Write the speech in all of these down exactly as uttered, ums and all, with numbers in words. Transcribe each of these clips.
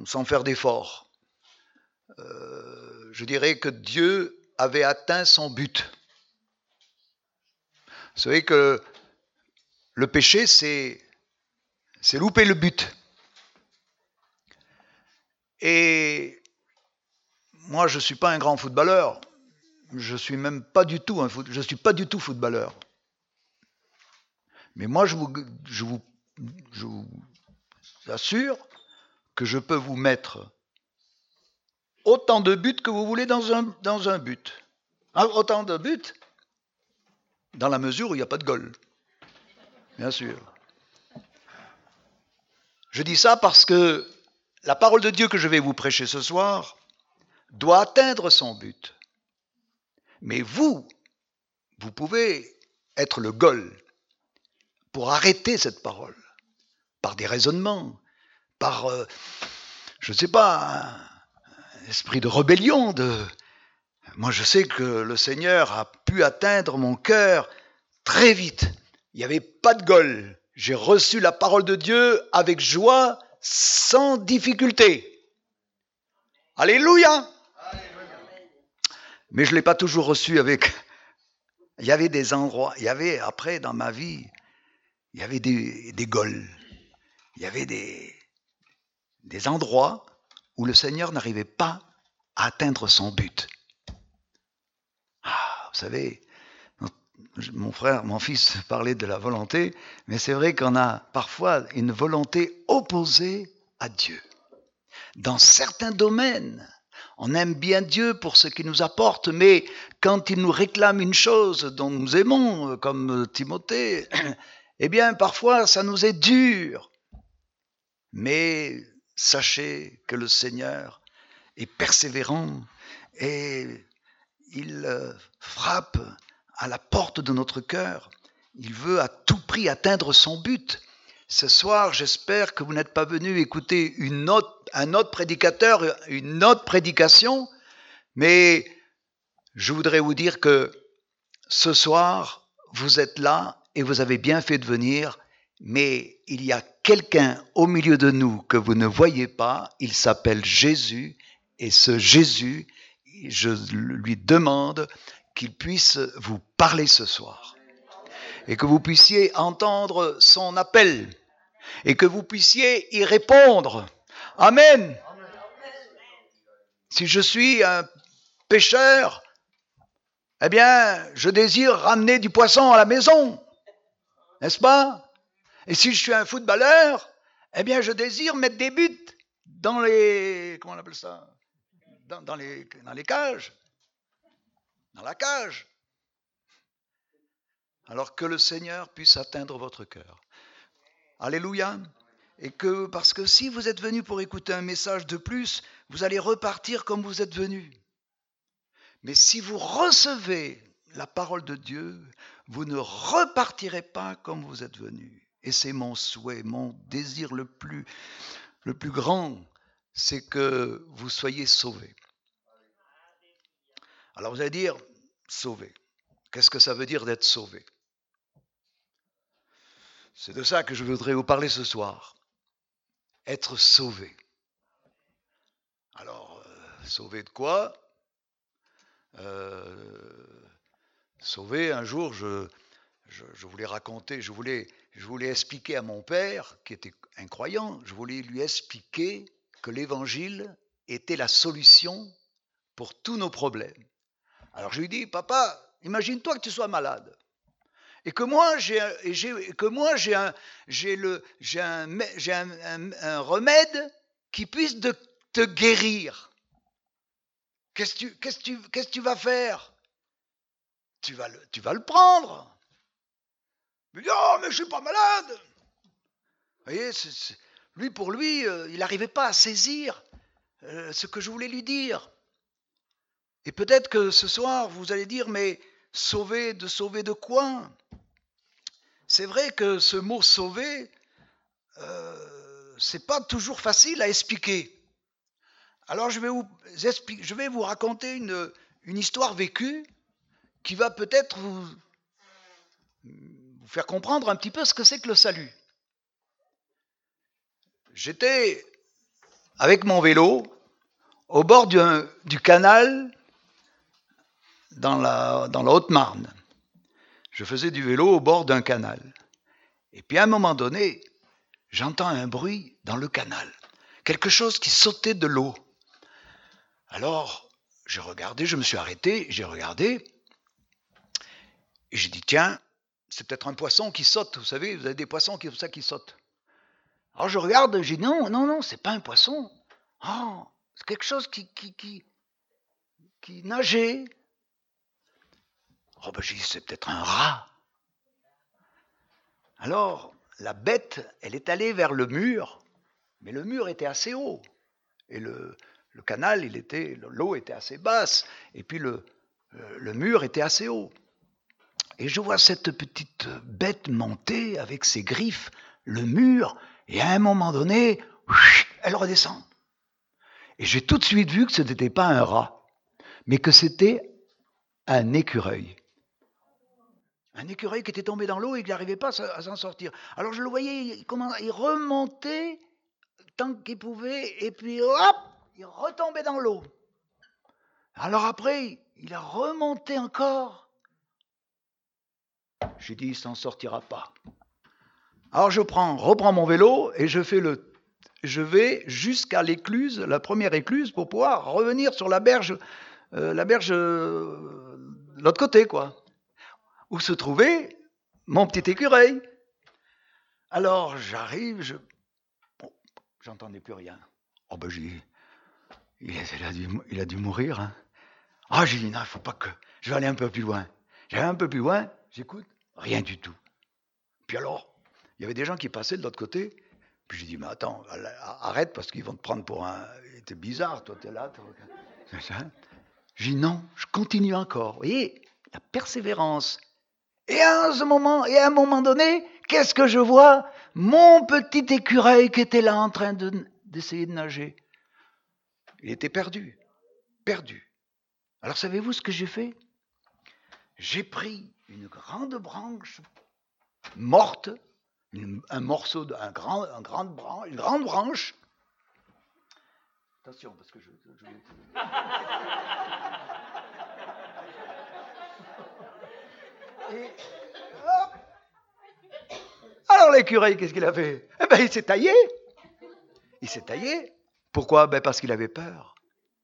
sans, sans faire d'effort. Euh, je dirais que Dieu avait atteint son but. Vous savez que le péché, c'est, c'est louper le but. Et moi, je ne suis pas un grand footballeur. Je suis même pas du tout un foot, je suis pas du tout footballeur. Mais moi, je vous, je vous, je vous assure que je peux vous mettre autant de buts que vous voulez dans un, dans un but. Hein, autant de buts dans la mesure où il n'y a pas de goal. Bien sûr. Je dis ça parce que la parole de Dieu que je vais vous prêcher ce soir doit atteindre son but. Mais vous, vous pouvez être le goal pour arrêter cette parole, par des raisonnements, par, euh, je ne sais pas, un esprit de rébellion. De... Moi, je sais que le Seigneur a pu atteindre mon cœur très vite. Il n'y avait pas de goal. J'ai reçu la parole de Dieu avec joie, sans difficulté. Alléluia! Mais je ne l'ai pas toujours reçu avec... Il y avait des endroits, il y avait après dans ma vie, il y avait des, des goals. Il y avait des, des endroits où le Seigneur n'arrivait pas à atteindre son but. Ah, vous savez, mon frère, mon fils parlait de la volonté, mais c'est vrai qu'on a parfois une volonté opposée à Dieu. Dans certains domaines, on aime bien Dieu pour ce qu'il nous apporte, mais quand il nous réclame une chose dont nous aimons, comme Timothée, eh bien, parfois, ça nous est dur. Mais sachez que le Seigneur est persévérant et il frappe à la porte de notre cœur. Il veut à tout prix atteindre son but. Ce soir, j'espère que vous n'êtes pas venus écouter une autre, un autre prédicateur, une autre prédication, mais je voudrais vous dire que ce soir, vous êtes là et vous avez bien fait de venir, mais il y a quelqu'un au milieu de nous que vous ne voyez pas, il s'appelle Jésus, et ce Jésus, je lui demande qu'il puisse vous parler ce soir, et que vous puissiez entendre son appel, et que vous puissiez y répondre. Amen. Si je suis un pécheur, eh bien, je désire ramener du poisson à la maison, n'est-ce pas? Et si je suis un footballeur, eh bien, je désire mettre des buts dans les, comment on appelle ça? Dans, dans les, dans les cages, dans la cage. Alors que le Seigneur puisse atteindre votre cœur. Alléluia. Et que, parce que si vous êtes venu pour écouter un message de plus, vous allez repartir comme vous êtes venu. Mais si vous recevez la parole de Dieu, vous ne repartirez pas comme vous êtes venu. Et c'est mon souhait, mon désir le plus, le plus grand, c'est que vous soyez sauvés. Alors vous allez dire, sauvé. Qu'est-ce que ça veut dire d'être sauvé? C'est de ça que je voudrais vous parler ce soir. Être sauvé. Alors, euh, sauvé de quoi? euh, Sauvé, un jour, je, je, je voulais raconter, je voulais, je voulais expliquer à mon père, qui était incroyant, je voulais lui expliquer que l'évangile était la solution pour tous nos problèmes. Alors je lui dis, papa, imagine-toi que tu sois malade. Et que moi, j'ai, j'ai, que moi, j'ai, un, j'ai, le, j'ai, un, j'ai un, un, un remède qui puisse de, te guérir. Qu'est-ce que tu, qu'est-ce que tu, qu'est-ce que tu vas faire? Tu vas le, tu vas le prendre. Il me dit, oh, mais je ne suis pas malade. Vous voyez, c'est, c'est, lui, pour lui, euh, il n'arrivait pas à saisir euh, ce que je voulais lui dire. Et peut-être que ce soir, vous allez dire, mais sauver, de sauver de quoi? C'est vrai que ce mot sauver, euh, c'est pas toujours facile à expliquer. Alors je vais vous expliquer, je vais vous raconter une, une histoire vécue qui va peut-être vous, vous faire comprendre un petit peu ce que c'est que le salut. J'étais avec mon vélo au bord du, du canal dans la, dans la Haute-Marne. Je faisais du vélo au bord d'un canal. Et puis à un moment donné, j'entends un bruit dans le canal. Quelque chose qui sautait de l'eau. Alors, j'ai regardé, je me suis arrêté, j'ai regardé. Et j'ai dit, tiens, c'est peut-être un poisson qui saute. Vous savez, vous avez des poissons qui, ça, qui sautent. Alors je regarde, j'ai dit, non, non, non, c'est pas un poisson. Oh, c'est quelque chose qui, qui, qui, qui nageait. Oh, ben j'ai dit, c'est peut-être un rat. Alors, la bête, elle est allée vers le mur, mais le mur était assez haut. Et le, le canal, il était, l'eau était assez basse. Et puis le, le mur était assez haut. Et je vois cette petite bête monter avec ses griffes, le mur, et à un moment donné, elle redescend. Et j'ai tout de suite vu que ce n'était pas un rat, mais que c'était un écureuil. Un écureuil qui était tombé dans l'eau et qui n'arrivait pas à s'en sortir. Alors je le voyais, il, comment, il remontait tant qu'il pouvait, et puis hop, il retombait dans l'eau. Alors après, il a remonté encore. J'ai dit, il ne s'en sortira pas. Alors je prends, reprends mon vélo et je fais le, je vais jusqu'à l'écluse, la première écluse, pour pouvoir revenir sur la berge, euh, la berge euh, de l'autre côté, quoi, où se trouvait mon petit écureuil. Alors j'arrive, je, bon, j'entendais plus rien. Oh ben j'ai, il, il, a dû, il a dû mourir. Hein. Ah j'ai dit non, il faut pas que, je vais aller un peu plus loin. J'allais un peu plus loin, j'écoute, rien du tout. Puis alors, il y avait des gens qui passaient de l'autre côté. Puis j'ai dit, mais attends, arrête parce qu'ils vont te prendre pour un... T'es bizarre, toi, t'es là. T'es... J'ai dit, non, je continue encore. Vous voyez, la persévérance. Et à ce moment, et à un moment donné, qu'est-ce que je vois? Mon petit écureuil qui était là en train de, d'essayer de nager. Il était perdu. Perdu. Alors savez-vous ce que j'ai fait? J'ai pris une grande branche morte, une, un morceau, de, un grand, un grande branche, une grande branche. Attention, parce que je... je, je... Et, hop. Alors l'écureuil, qu'est-ce qu'il a fait? Eh ben, il s'est taillé. Il s'est taillé. Pourquoi? Ben, parce qu'il avait peur.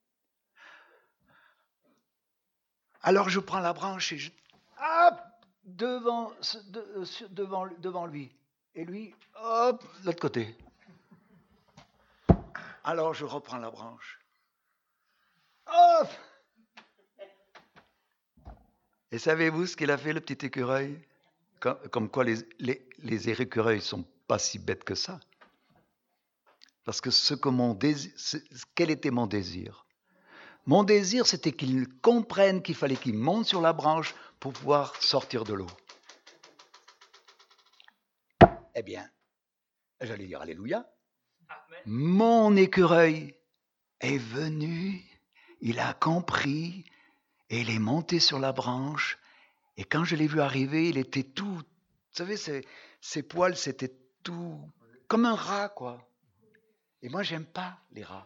Alors je prends la branche et je... Hop, devant, de, devant, devant lui. Et lui, hop, de l'autre côté. Alors je reprends la branche. Hop! Et savez-vous ce qu'il a fait, le petit écureuil? Comme, comme quoi les, les, les écureuils ne sont pas si bêtes que ça. Parce que ce que mon désir, quel était mon désir? Mon désir, c'était qu'ils comprennent qu'il fallait qu'ils montent sur la branche pour pouvoir sortir de l'eau. Eh bien, j'allais dire alléluia. Amen. Mon écureuil est venu, il a compris, et il est monté sur la branche. Et quand je l'ai vu arriver, il était tout, vous savez, ses, ses poils, c'était tout, comme un rat, quoi. Et moi, j'aime pas les rats.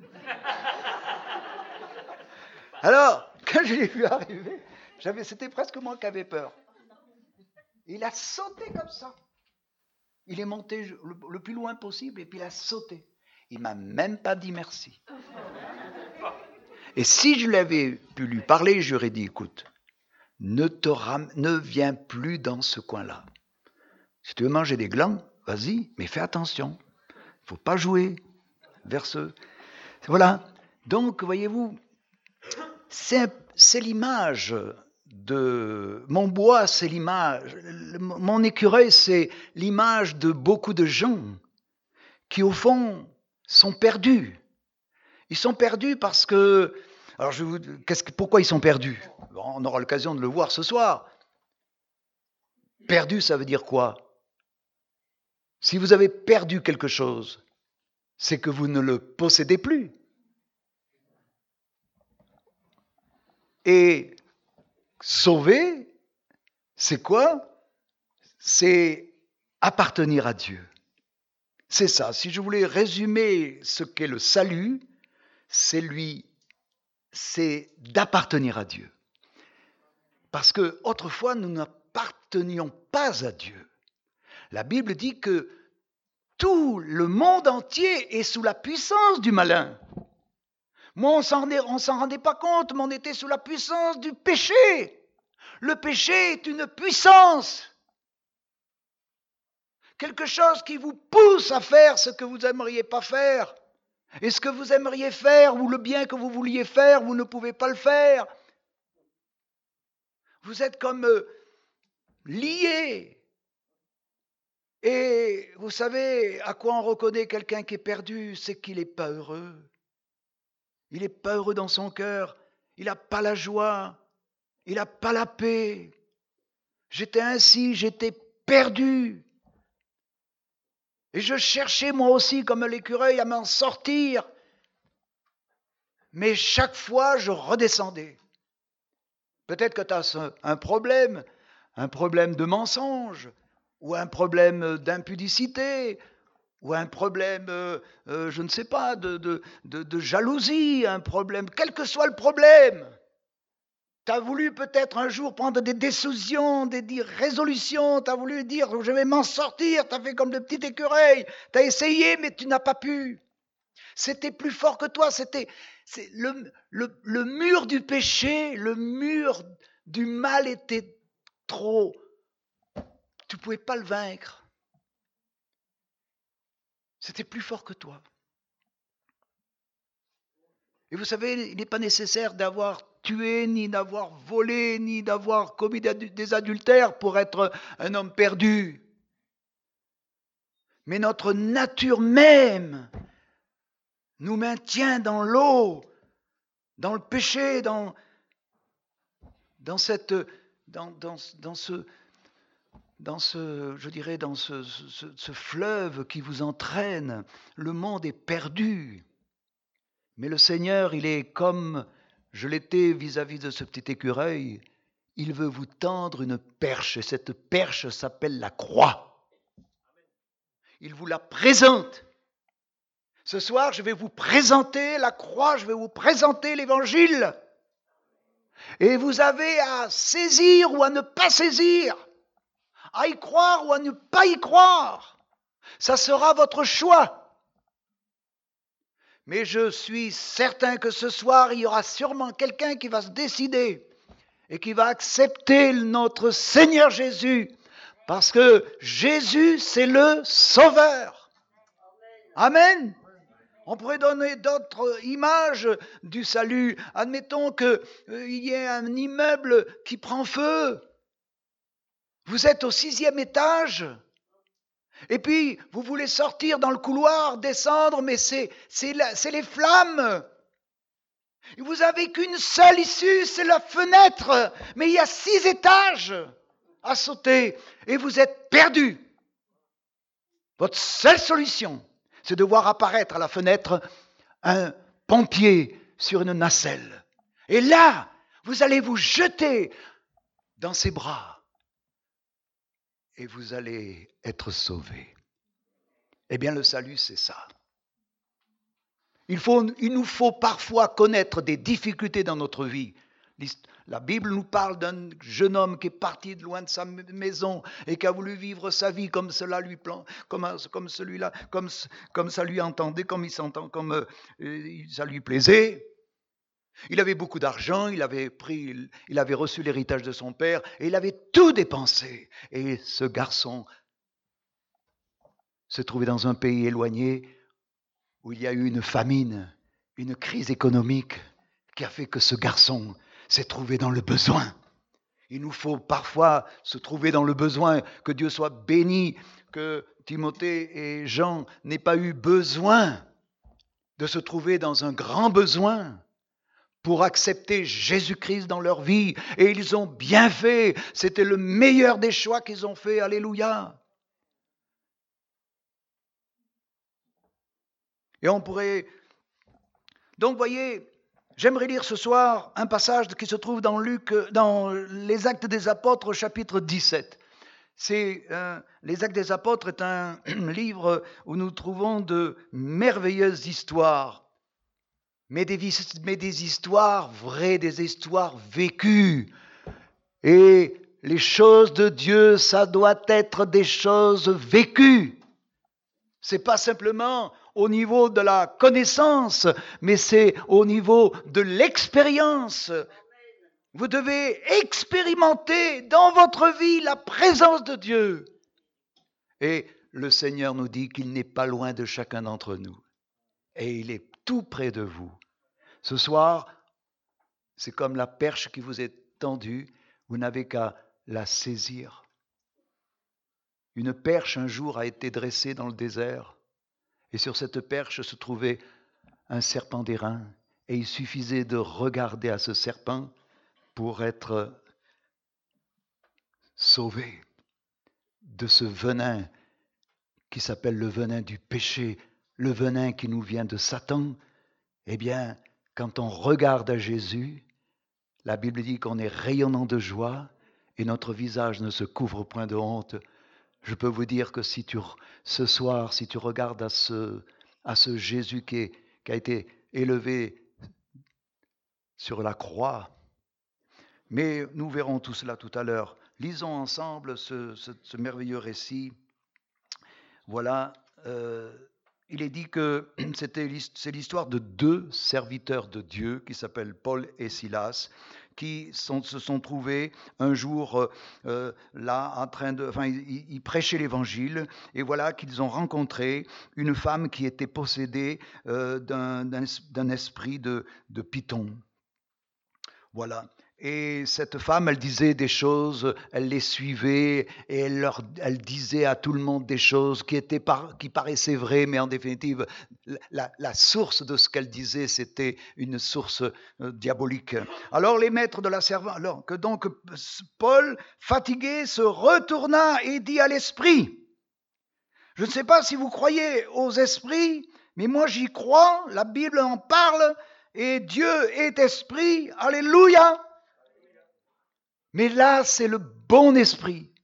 Alors, quand je l'ai vu arriver, j'avais, c'était presque moi qui avais peur. Il a sauté comme ça. Il est monté le, le plus loin possible et puis il a sauté. Il m'a même pas dit merci. Et si je l'avais pu lui parler, j'aurais dit, écoute, ne, te ram- ne viens plus dans ce coin-là. Si tu veux manger des glands, vas-y, mais fais attention. Il ne faut pas jouer vers ce... Voilà. Donc, voyez-vous, c'est, c'est l'image de... Mon bois, c'est l'image... Mon écureuil, c'est l'image de beaucoup de gens qui, au fond, sont perdus. Ils sont perdus parce que... Alors, je vous... Qu'est-ce que... pourquoi ils sont perdus? Bon, on aura l'occasion de le voir ce soir. Perdu, ça veut dire quoi? Si vous avez perdu quelque chose, c'est que vous ne le possédez plus. Et sauver, c'est quoi? C'est appartenir à Dieu. c'est ça. Si je voulais résumer ce qu'est le salut, c'est lui, c'est d'appartenir à Dieu. Parce que autrefois, nous n'appartenions pas à Dieu. La Bible dit que tout le monde entier est sous la puissance du malin. Moi, on s'en, on s'en rendait pas compte, mais on était sous la puissance du péché. Le péché est une puissance. Quelque chose qui vous pousse à faire ce que vous n'aimeriez pas faire. Et ce que vous aimeriez faire, ou le bien que vous vouliez faire, vous ne pouvez pas le faire. Vous êtes comme euh, liés. Et vous savez à quoi on reconnaît quelqu'un qui est perdu? C'est qu'il n'est pas heureux. Il n'est pas heureux dans son cœur. Il n'a pas la joie. Il n'a pas la paix. J'étais ainsi, j'étais perdu. Et je cherchais moi aussi, comme l'écureuil, à m'en sortir. Mais chaque fois, je redescendais. Peut-être que tu as un problème, un problème de mensonge, ou un problème d'impudicité, ou un problème, euh, euh, je ne sais pas, de, de, de, de jalousie, un problème, quel que soit le problème. Tu as voulu peut-être un jour prendre des décisions, des, des résolutions, tu as voulu dire je vais m'en sortir, tu as fait comme le petit écureuil, tu as essayé mais tu n'as pas pu. C'était plus fort que toi, c'était c'est le, le, le mur du péché, le mur du mal était trop. Tu ne pouvais pas le vaincre. C'était plus fort que toi. Et vous savez, il n'est pas nécessaire d'avoir tué, ni d'avoir volé, ni d'avoir commis des adultères pour être un homme perdu. Mais notre nature même nous maintient dans l'eau, dans le péché, dans, dans, cette, dans, dans, dans, ce, dans ce, je dirais, dans ce, ce, ce fleuve qui vous entraîne. Le monde est perdu. Mais le Seigneur, il est comme je l'étais vis-à-vis de ce petit écureuil. Il veut vous tendre une perche, et cette perche s'appelle la croix. Il vous la présente. Ce soir, je vais vous présenter la croix, je vais vous présenter l'évangile. Et vous avez à saisir ou à ne pas saisir, à y croire ou à ne pas y croire. Ça sera votre choix. Mais je suis certain que ce soir, il y aura sûrement quelqu'un qui va se décider et qui va accepter notre Seigneur Jésus. Parce que Jésus, c'est le Sauveur. Amen. On pourrait donner d'autres images du salut. Admettons qu'il euh, y ait un immeuble qui prend feu. Vous êtes au sixième étage. Et puis, vous voulez sortir dans le couloir, descendre, mais c'est, c'est, la, c'est les flammes. Et vous n'avez qu'une seule issue, c'est la fenêtre. Mais il y a six étages à sauter. Et vous êtes perdu. Votre seule solution, c'est de voir apparaître à la fenêtre un pompier sur une nacelle. Et là, vous allez vous jeter dans ses bras. Et vous allez être sauvés. Eh bien, le salut, c'est ça. Il, faut, il nous faut parfois connaître des difficultés dans notre vie. La Bible nous parle d'un jeune homme qui est parti de loin de sa maison et qui a voulu vivre sa vie comme cela lui plan, comme, comme celui-là, comme, comme ça lui entendait, comme il s'entend, comme euh, ça lui plaisait. Il avait beaucoup d'argent, il avait pris, il avait reçu l'héritage de son père et il avait tout dépensé. Et ce garçon se trouvait dans un pays éloigné où il y a eu une famine, une crise économique qui a fait que ce garçon s'est trouvé dans le besoin. Il nous faut parfois se trouver dans le besoin, que Dieu soit béni, que Timothée et Jean n'aient pas eu besoin de se trouver dans un grand besoin pour accepter Jésus-Christ dans leur vie. Et ils ont bien fait. C'était le meilleur des choix qu'ils ont fait. Alléluia. Et on pourrait... Donc, voyez, j'aimerais lire ce soir un passage qui se trouve dans Luc, dans les Actes des Apôtres, chapitre dix-sept. C'est, euh, Les Actes des Apôtres est un livre où nous trouvons de merveilleuses histoires, mais des, mais des histoires vraies, des histoires vécues. Et les choses de Dieu, ça doit être des choses vécues. C'est pas simplement au niveau de la connaissance, mais c'est au niveau de l'expérience. Vous devez expérimenter dans votre vie la présence de Dieu. Et le Seigneur nous dit qu'il n'est pas loin de chacun d'entre nous. Et il est tout près de vous. Ce soir, c'est comme la perche qui vous est tendue, vous n'avez qu'à la saisir. Une perche un jour a été dressée dans le désert, et sur cette perche se trouvait un serpent d'airain, et il suffisait de regarder à ce serpent pour être sauvé de ce venin qui s'appelle le venin du péché, le venin qui nous vient de Satan. Eh bien, quand on regarde à Jésus, la Bible dit qu'on est rayonnant de joie et notre visage ne se couvre point de honte. Je peux vous dire que si tu, ce soir, si tu regardes à ce, à ce Jésus qui, est, qui a été élevé sur la croix, mais nous verrons tout cela tout à l'heure. Lisons ensemble ce, ce, ce merveilleux récit. Voilà, euh, il est dit que c'était, c'est l'histoire de deux serviteurs de Dieu qui s'appellent Paul et Silas, qui sont, se sont trouvés un jour euh, là en train de, enfin, ils, ils prêchaient l'évangile, et voilà qu'ils ont rencontré une femme qui était possédée euh, d'un, d'un, d'un esprit de, de python. Voilà. Et cette femme, elle disait des choses, elle les suivait et elle, leur, elle disait à tout le monde des choses qui, étaient par, qui paraissaient vraies, mais en définitive, la, la source de ce qu'elle disait, c'était une source euh, diabolique. Alors les maîtres de la servante, alors que donc Paul, fatigué, se retourna et dit à l'esprit, je ne sais pas si vous croyez aux esprits, mais moi j'y crois, la Bible en parle, et Dieu est esprit, alléluia. Mais là, c'est le bon esprit.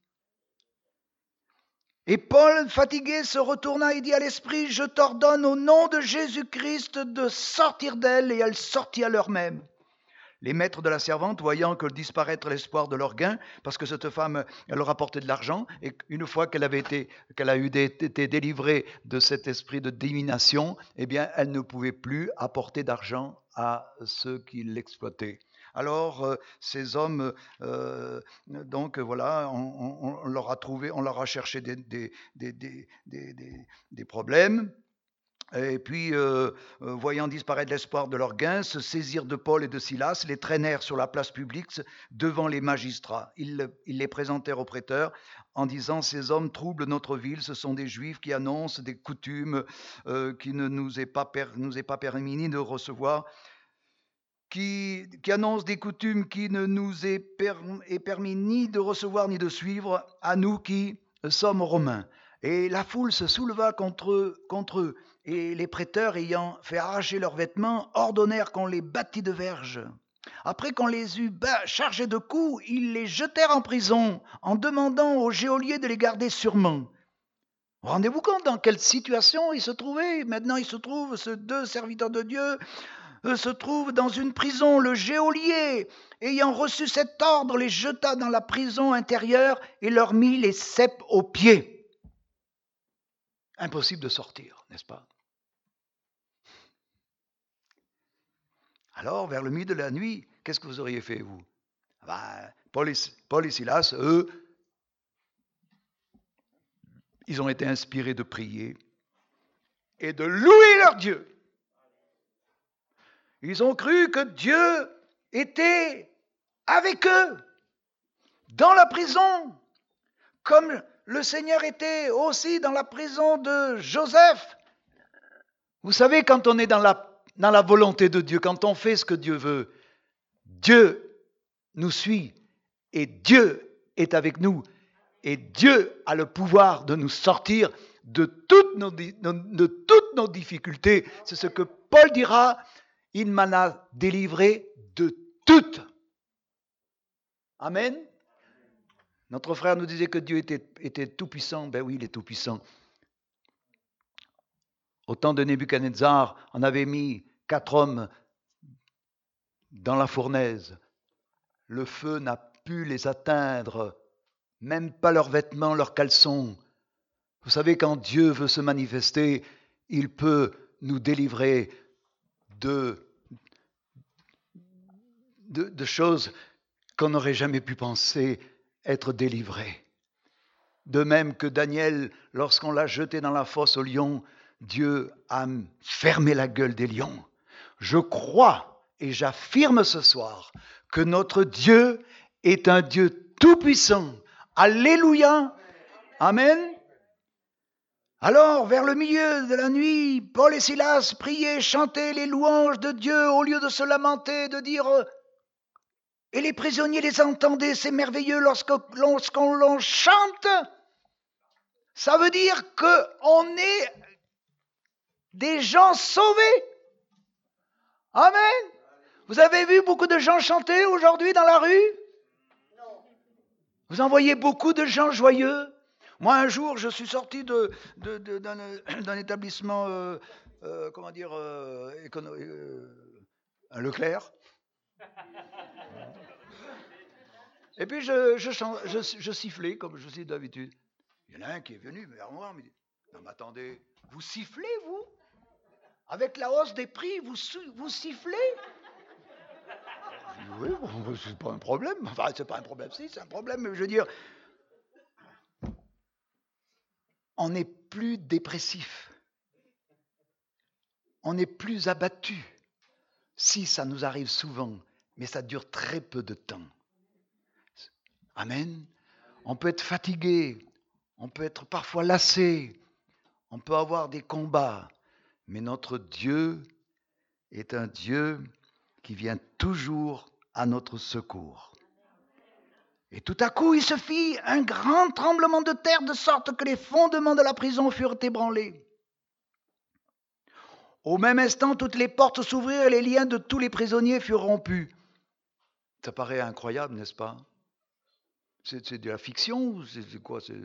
Et Paul, fatigué, se retourna et dit à l'esprit, je t'ordonne au nom de Jésus-Christ de sortir d'elle, et elle sortit à l'heure même. Les maîtres de la servante, voyant que disparaître l'espoir de leur gain, parce que cette femme, elle leur apportait de l'argent, et une fois qu'elle avait été, qu'elle a eu des, été délivrée de cet esprit de divination, eh bien, elle ne pouvait plus apporter d'argent à ceux qui l'exploitaient. Alors, euh, ces hommes, euh, donc voilà, on, on, on leur a trouvé, on leur a cherché des, des, des, des, des, des, des problèmes. Et puis, euh, euh, voyant disparaître l'espoir de leur gain, se saisirent de Paul et de Silas, les traînèrent sur la place publique devant les magistrats. Ils, ils les présentèrent aux prêteurs en disant, ces hommes troublent notre ville, ce sont des juifs qui annoncent des coutumes euh, qui ne nous est pas, per, nous est pas permis ni de recevoir, Qui, qui annonce des coutumes qui ne nous est, per, est permis ni de recevoir ni de suivre, à nous qui sommes romains. Et la foule se souleva contre eux, contre eux, et les prêteurs, ayant fait arracher leurs vêtements, ordonnèrent qu'on les bâtît de verges. Après qu'on les eut chargés de coups, ils les jetèrent en prison, en demandant au geôlier de les garder sûrement. Rendez-vous compte dans quelle situation ils se trouvaient? Maintenant, ils se trouvent, ces deux serviteurs de Dieu, se trouve dans une prison. Le geôlier, ayant reçu cet ordre, les jeta dans la prison intérieure et leur mit les ceps aux pieds. Impossible de sortir, n'est-ce pas? Alors, vers le milieu de la nuit, qu'est-ce que vous auriez fait, vous? ben, Paul, et, Paul et Silas, eux, ils ont été inspirés de prier et de louer leur Dieu. Ils ont cru que Dieu était avec eux, dans la prison, comme le Seigneur était aussi dans la prison de Joseph. Vous savez, quand on est dans la, dans la volonté de Dieu, quand on fait ce que Dieu veut, Dieu nous suit et Dieu est avec nous. Et Dieu a le pouvoir de nous sortir de toutes nos, de toutes nos difficultés. C'est ce que Paul dira. Il m'en a délivré de toutes. Amen. Notre frère nous disait que Dieu était, était tout-puissant. Ben oui, il est tout-puissant. Au temps de Nebuchadnezzar, on avait mis quatre hommes dans la fournaise. Le feu n'a pu les atteindre, même pas leurs vêtements, leurs caleçons. Vous savez, quand Dieu veut se manifester, il peut nous délivrer de, de, de choses qu'on n'aurait jamais pu penser être délivrées. De même que Daniel, lorsqu'on l'a jeté dans la fosse aux lions, Dieu a fermé la gueule des lions. Je crois et j'affirme ce soir que notre Dieu est un Dieu tout-puissant. Alléluia. Amen. Alors, vers le milieu de la nuit, Paul et Silas priaient, chantaient les louanges de Dieu au lieu de se lamenter, de dire « Et les prisonniers les entendaient, c'est merveilleux lorsqu'on lorsqu'on l'on chante ». Ça veut dire qu'on est des gens sauvés. Amen. Vous avez vu beaucoup de gens chanter aujourd'hui dans la rue? Vous en voyez beaucoup de gens joyeux? Moi, un jour, je suis sorti de, de, de, d'un, d'un établissement, euh, euh, comment dire, euh, écono- euh, un Leclerc. Et puis, je, je, je, je sifflais, comme je suis d'habitude. Il y en a un qui est venu vers moi, me dit, non mais attendez, vous sifflez, vous? Avec la hausse des prix, vous, vous sifflez? Je dis, oui, bon, c'est pas un problème. Enfin, c'est pas un problème, si, c'est un problème, mais je veux dire, on n'est plus dépressif. On n'est plus abattu. Si, ça nous arrive souvent, mais ça dure très peu de temps. Amen. On peut être fatigué, on peut être parfois lassé, on peut avoir des combats, mais notre Dieu est un Dieu qui vient toujours à notre secours. Et tout à coup, il se fit un grand tremblement de terre, de sorte que les fondements de la prison furent ébranlés. Au même instant, toutes les portes s'ouvrirent et les liens de tous les prisonniers furent rompus. Ça paraît incroyable, n'est-ce pas? C'est, c'est de la fiction ou c'est, c'est quoi c'est...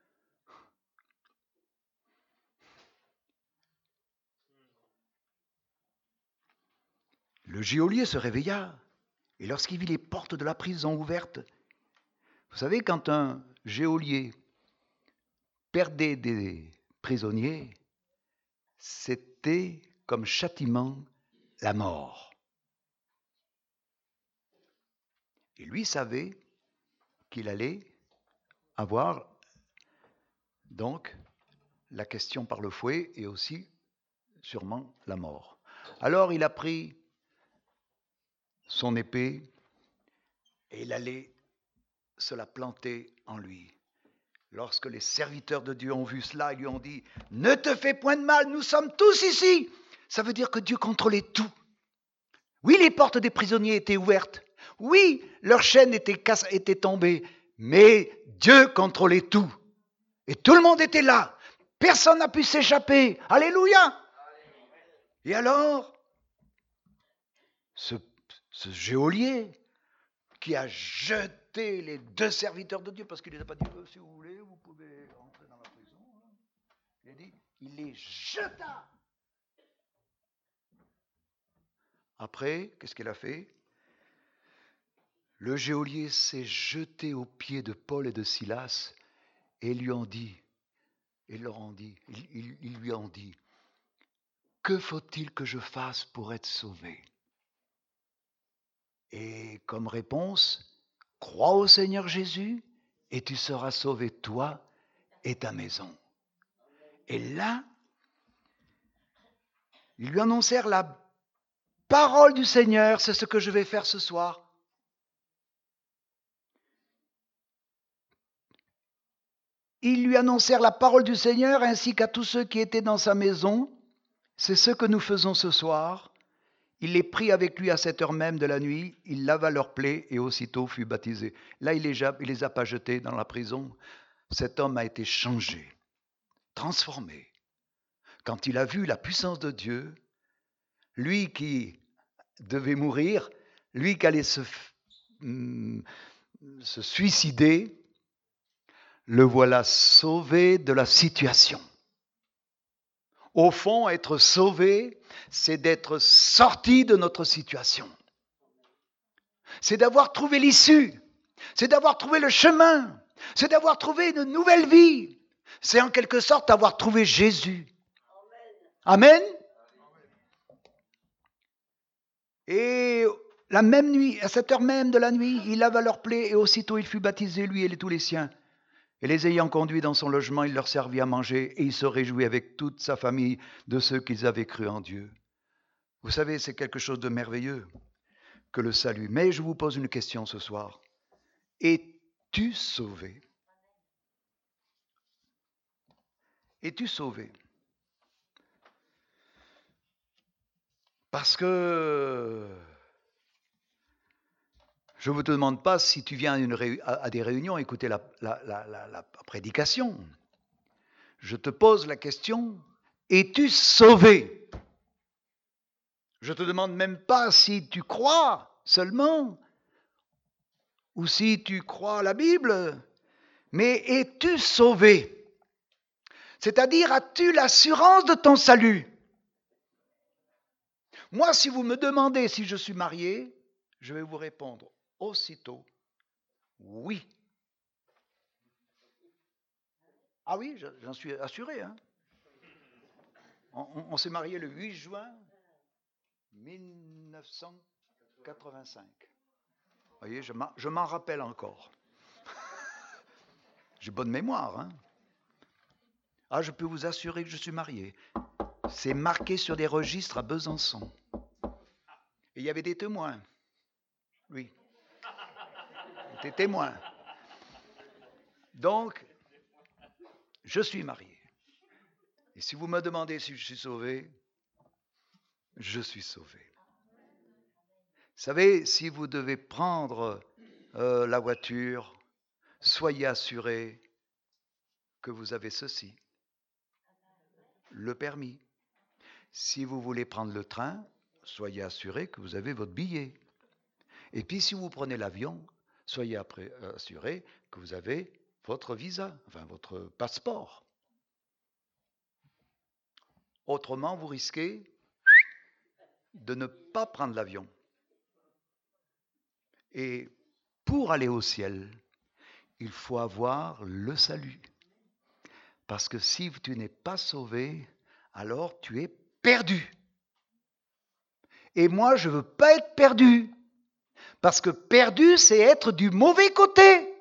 Le geôlier se réveilla, et lorsqu'il vit les portes de la prison ouvertes, vous savez, quand un geôlier perdait des prisonniers, c'était comme châtiment la mort. Et lui savait qu'il allait avoir donc la question par le fouet et aussi sûrement la mort. Alors il a pris son épée et il allait se la planter en lui. Lorsque les serviteurs de Dieu ont vu cela, ils lui ont dit « Ne te fais point de mal, nous sommes tous ici !» Ça veut dire que Dieu contrôlait tout. Oui, les portes des prisonniers étaient ouvertes. Oui, leurs chaînes étaient, cass- étaient tombées. Mais Dieu contrôlait tout. Et tout le monde était là. Personne n'a pu s'échapper. Alléluia. Et alors, ce, ce geôlier qui a jeté les deux serviteurs de Dieu, parce qu'il ne les a pas dit, si vous voulez, vous pouvez rentrer dans la prison. Il a dit, il les jeta. Après, qu'est-ce qu'il a fait? Le geôlier s'est jeté aux pieds de Paul et de Silas et ils lui ont dit, ils leur ont dit, ils, ils, ils lui ont dit, que faut-il que je fasse pour être sauvé? Et comme réponse, crois au Seigneur Jésus et tu seras sauvé, toi et ta maison. Et là, ils lui annoncèrent la parole du Seigneur, c'est ce que je vais faire ce soir. Ils lui annoncèrent la parole du Seigneur ainsi qu'à tous ceux qui étaient dans sa maison. C'est ce que nous faisons ce soir. Il les prit avec lui à cette heure même de la nuit, il lava leurs plaies et aussitôt fut baptisé. Là, il ne les a pas jetés dans la prison. Cet homme a été changé, transformé. Quand il a vu la puissance de Dieu, lui qui devait mourir, lui qui allait se, se suicider, le voilà sauvé de la situation. Au fond, être sauvé, c'est d'être sorti de notre situation. C'est d'avoir trouvé l'issue. C'est d'avoir trouvé le chemin. C'est d'avoir trouvé une nouvelle vie. C'est en quelque sorte avoir trouvé Jésus. Amen. Et la même nuit, à cette heure même de la nuit, il lava leurs plaies et aussitôt il fut baptisé, lui et tous les siens. Et les ayant conduits dans son logement, il leur servit à manger et il se réjouit avec toute sa famille de ceux qu'ils avaient cru en Dieu. Vous savez, c'est quelque chose de merveilleux que le salut. Mais je vous pose une question ce soir. Es-tu sauvé? Es-tu sauvé? Parce que je ne vous demande pas si tu viens à, une réu- à des réunions écouter la, la, la, la, la prédication. Je te pose la question, es-tu sauvé? Je ne te demande même pas si tu crois seulement, ou si tu crois à la Bible, mais es-tu sauvé? C'est-à-dire, as-tu l'assurance de ton salut? Moi, si vous me demandez si je suis marié, je vais vous répondre aussitôt, oui. Ah oui, j'en suis assuré. Hein. On, on, on s'est marié le huit juin mille neuf cent quatre-vingt-cinq. Vous voyez, je m'en, je m'en rappelle encore. J'ai bonne mémoire. Hein. Ah, je peux vous assurer que je suis marié. C'est marqué sur des registres à Besançon. Et il y avait des témoins. Oui. Des témoins. Donc, je suis marié. Et si vous me demandez si je suis sauvé, je suis sauvé. Vous savez, si vous devez prendre euh, la voiture, soyez assurés que vous avez ceci, le permis. Si vous voulez prendre le train, soyez assurés que vous avez votre billet. Et puis si vous prenez l'avion, soyez après, euh, assurés que vous avez votre visa, enfin votre passeport. Autrement, vous risquez de ne pas prendre l'avion. Et pour aller au ciel, il faut avoir le salut. Parce que si tu n'es pas sauvé, alors tu es perdu. Et moi, je ne veux pas être perdu. Parce que perdu, c'est être du mauvais côté.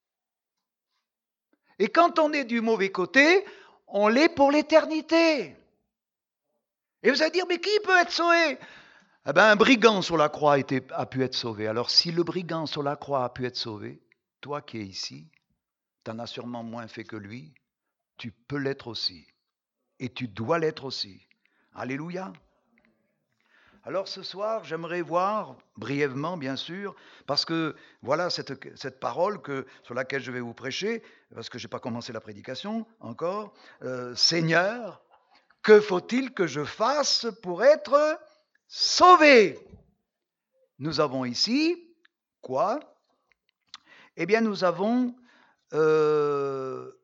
Et quand on est du mauvais côté, on l'est pour l'éternité. Et vous allez dire, mais qui peut être sauvé? Eh bien, un brigand sur la croix était, a pu être sauvé. Alors, si le brigand sur la croix a pu être sauvé, toi qui es ici, tu en as sûrement moins fait que lui, tu peux l'être aussi. Et tu dois l'être aussi. Alléluia. Alors ce soir, j'aimerais voir, brièvement bien sûr, parce que voilà cette, cette parole que, sur laquelle je vais vous prêcher, parce que je n'ai pas commencé la prédication encore. Euh, Seigneur, que faut-il que je fasse pour être sauvé? Nous avons ici, quoi? Eh bien, nous avons euh,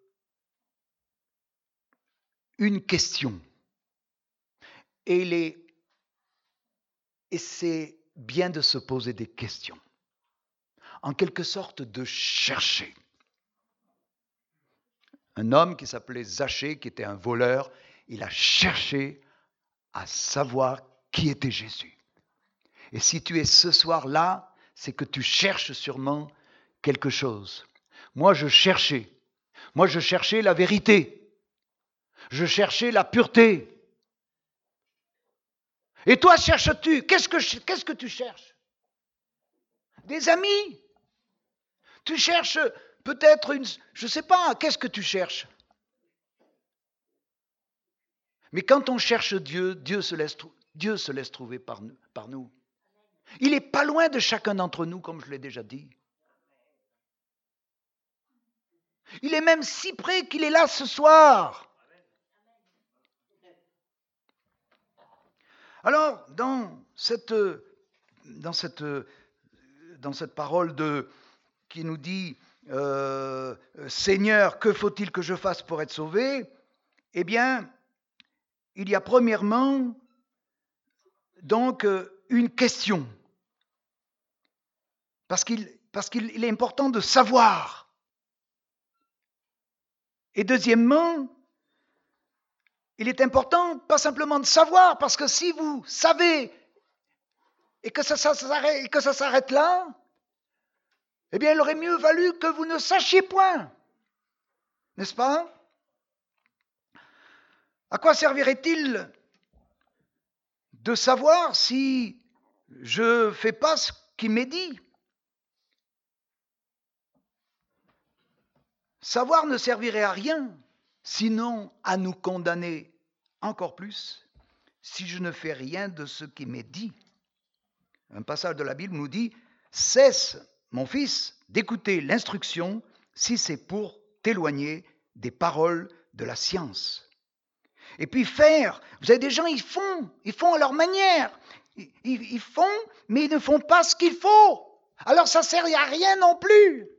une question. Et, les, et c'est bien de se poser des questions. En quelque sorte de chercher. Un homme qui s'appelait Zachée, qui était un voleur, il a cherché à savoir qui était Jésus. Et si tu es ce soir-là, c'est que tu cherches sûrement quelque chose. Moi, je cherchais. Moi, je cherchais la vérité. Je cherchais la pureté. Et toi, cherches-tu? Qu'est-ce que, qu'est-ce que tu cherches? Des amis? Tu cherches peut-être une... Je ne sais pas, qu'est-ce que tu cherches? Mais quand on cherche Dieu, Dieu se laisse, Dieu se laisse trouver par nous, par nous. Il n'est pas loin de chacun d'entre nous, comme je l'ai déjà dit. Il est même si près qu'il est là ce soir. Alors, dans cette, dans cette, dans cette parole de, qui nous dit euh, « Seigneur, que faut-il que je fasse pour être sauvé ?» Eh bien, il y a premièrement donc une question. Parce qu'il, parce qu'il est important de savoir. Et deuxièmement, il est important pas simplement de savoir, parce que si vous savez et que ça, ça, s'arrête, et que ça s'arrête là, eh bien, il aurait mieux valu que vous ne sachiez point. N'est-ce pas? À quoi servirait-il de savoir si je ne fais pas ce qui m'est dit? Savoir ne servirait à rien, sinon à nous condamner encore plus si je ne fais rien de ce qui m'est dit. Un passage de la Bible nous dit « Cesse, mon fils, d'écouter l'instruction si c'est pour t'éloigner des paroles de la science. » Et puis faire, vous avez des gens, ils font, ils font à leur manière. Ils, ils font, mais ils ne font pas ce qu'il faut. Alors ça ne sert à rien non plus.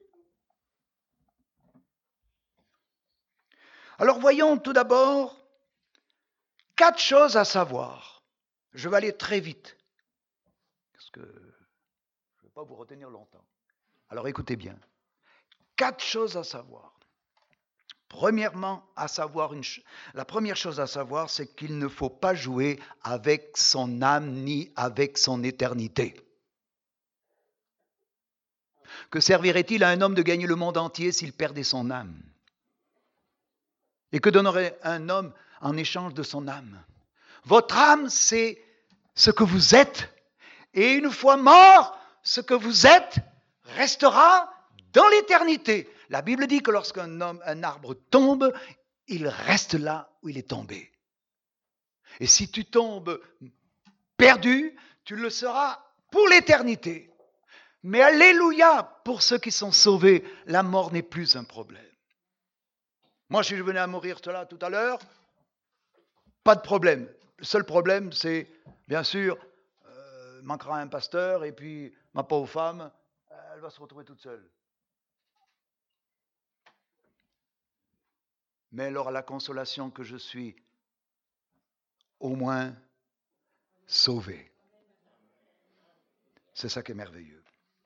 Alors voyons tout d'abord quatre choses à savoir. Je vais aller très vite, parce que je ne vais pas vous retenir longtemps. Alors écoutez bien. Quatre choses à savoir. Premièrement, à savoir une ch- la première chose à savoir, c'est qu'il ne faut pas jouer avec son âme ni avec son éternité. Que servirait-il à un homme de gagner le monde entier s'il perdait son âme? Et que donnerait un homme en échange de son âme? Votre âme, c'est ce que vous êtes. Et une fois mort, ce que vous êtes restera dans l'éternité. La Bible dit que lorsqu'un homme, un arbre tombe, il reste là où il est tombé. Et si tu tombes perdu, tu le seras pour l'éternité. Mais alléluia, pour ceux qui sont sauvés, la mort n'est plus un problème. Moi, si je venais à mourir là tout à l'heure, pas de problème. Le seul problème, c'est, bien sûr, euh, manquera un pasteur et puis ma pauvre femme, elle va se retrouver toute seule. Mais elle aura la consolation que je suis au moins sauvé. C'est ça qui est merveilleux.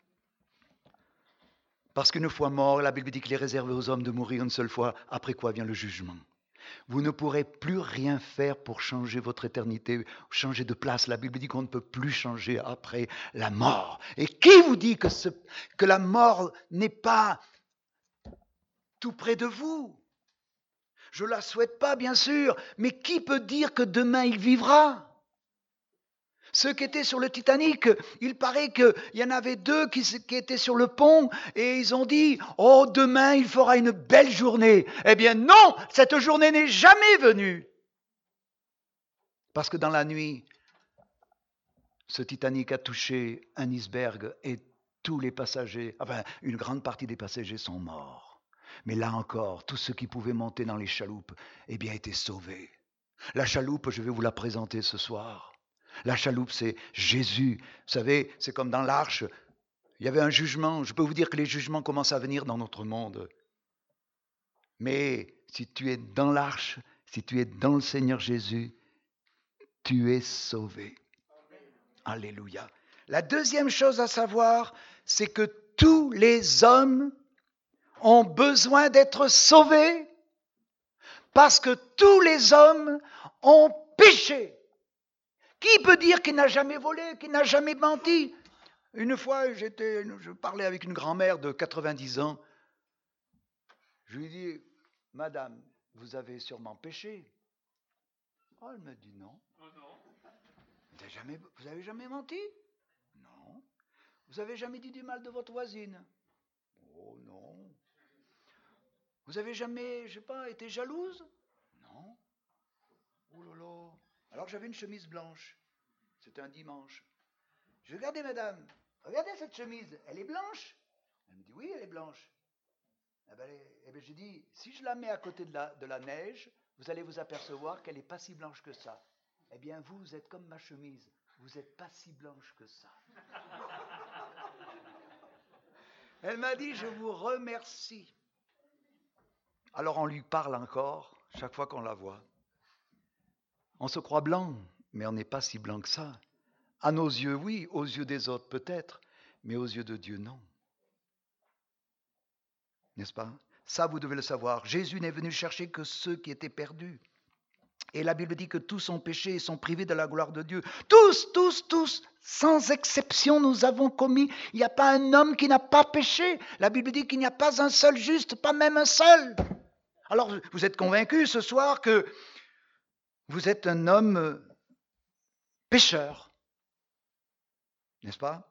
Parce qu'une fois mort, la Bible dit qu'il est réservé aux hommes de mourir une seule fois, après quoi vient le jugement. Vous ne pourrez plus rien faire pour changer votre éternité, changer de place. La Bible dit qu'on ne peut plus changer après la mort. Et qui vous dit que, ce, que la mort n'est pas tout près de vous? Je ne la souhaite pas, bien sûr, mais qui peut dire que demain il vivra? Ceux qui étaient sur le Titanic, il paraît qu'il y en avait deux qui, qui étaient sur le pont et ils ont dit « Oh, demain, il fera une belle journée ». Eh bien non, cette journée n'est jamais venue. Parce que dans la nuit, ce Titanic a touché un iceberg et tous les passagers, enfin une grande partie des passagers sont morts. Mais là encore, tous ceux qui pouvaient monter dans les chaloupes, eh bien, étaient sauvés. La chaloupe, je vais vous la présenter ce soir. La chaloupe, c'est Jésus. Vous savez, c'est comme dans l'arche. Il y avait un jugement. Je peux vous dire que les jugements commencent à venir dans notre monde. Mais si tu es dans l'arche, si tu es dans le Seigneur Jésus, tu es sauvé. Alléluia. La deuxième chose à savoir, c'est que tous les hommes ont besoin d'être sauvés parce que tous les hommes ont péché. Qui peut dire qu'il n'a jamais volé, qu'il n'a jamais menti? Une fois, j'étais, je parlais avec une grand-mère de quatre-vingt-dix ans. Je lui dis, « Madame, vous avez sûrement péché. » Oh, elle me dit non. Oh non. Vous n'avez jamais, vous avez jamais menti? Non. Vous avez jamais dit du mal de votre voisine? Oh non. Vous avez jamais, je sais pas, été jalouse? Non. Oh là là. Alors j'avais une chemise blanche. C'était un dimanche. Je regardais madame. Regardez cette chemise. Elle est blanche? Elle me dit oui, elle est blanche. Eh bien, eh bien, j'ai dit, si je la mets à côté de la, de la neige, vous allez vous apercevoir qu'elle n'est pas si blanche que ça. Eh bien, vous, vous êtes comme ma chemise. Vous n'êtes pas si blanche que ça. Elle m'a dit, je vous remercie. Alors on lui parle encore, chaque fois qu'on la voit. On se croit blanc, mais on n'est pas si blanc que ça. À nos yeux, oui, aux yeux des autres peut-être, mais aux yeux de Dieu, non. N'est-ce pas? Ça, vous devez le savoir. Jésus n'est venu chercher que ceux qui étaient perdus. Et la Bible dit que tous ont péché et sont privés de la gloire de Dieu. Tous, tous, tous, sans exception, nous avons commis. Il n'y a pas un homme qui n'a pas péché. La Bible dit qu'il n'y a pas un seul juste, pas même un seul. Alors, vous êtes convaincus ce soir que vous êtes un homme pécheur, n'est-ce pas?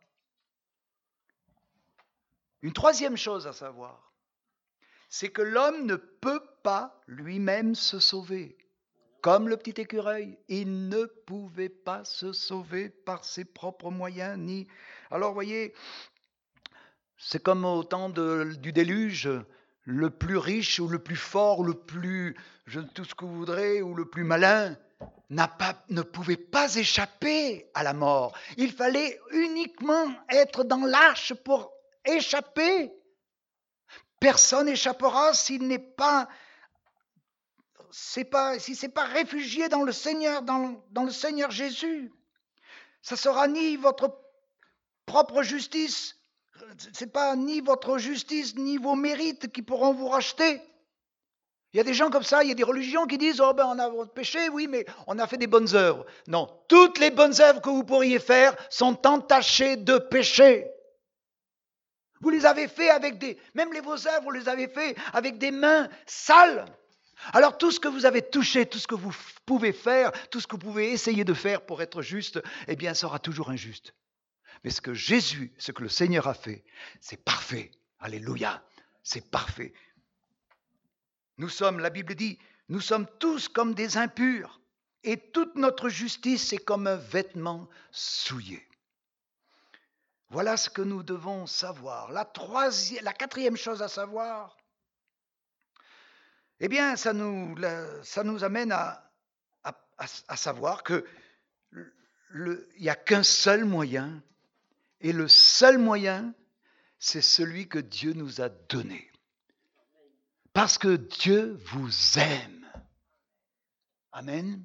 Une troisième chose à savoir, c'est que l'homme ne peut pas lui-même se sauver. Comme le petit écureuil, il ne pouvait pas se sauver par ses propres moyens. Ni. Alors, voyez, c'est comme au temps de, du déluge, le plus riche ou le plus fort, le plus, je, tout ce que vous voudrez, ou le plus malin, n'a pas, ne pouvait pas échapper à la mort. Il fallait uniquement être dans l'arche pour échapper. Personne n'échappera s'il n'est pas, c'est pas, si c'est pas réfugié dans le Seigneur, dans, dans le Seigneur Jésus. Ça sera ni votre propre justice, c'est pas ni votre justice ni vos mérites qui pourront vous racheter. Il y a des gens comme ça, il y a des religions qui disent « Oh ben on a péché, oui, mais on a fait des bonnes œuvres. » Non, toutes les bonnes œuvres que vous pourriez faire sont entachées de péché. Vous les avez fait avec des... Même les vos œuvres, vous les avez fait avec des mains sales. Alors tout ce que vous avez touché, tout ce que vous pouvez faire, tout ce que vous pouvez essayer de faire pour être juste, eh bien, sera toujours injuste. Mais ce que Jésus, ce que le Seigneur a fait, c'est parfait. Alléluia, c'est parfait. Nous sommes, la Bible dit, nous sommes tous comme des impurs. Et toute notre justice est comme un vêtement souillé. Voilà ce que nous devons savoir. La, troisième, la quatrième chose à savoir, eh bien, ça nous, ça nous amène à, à, à savoir que il n'y a qu'un seul moyen, et le seul moyen, c'est celui que Dieu nous a donné. Parce que Dieu vous aime. Amen.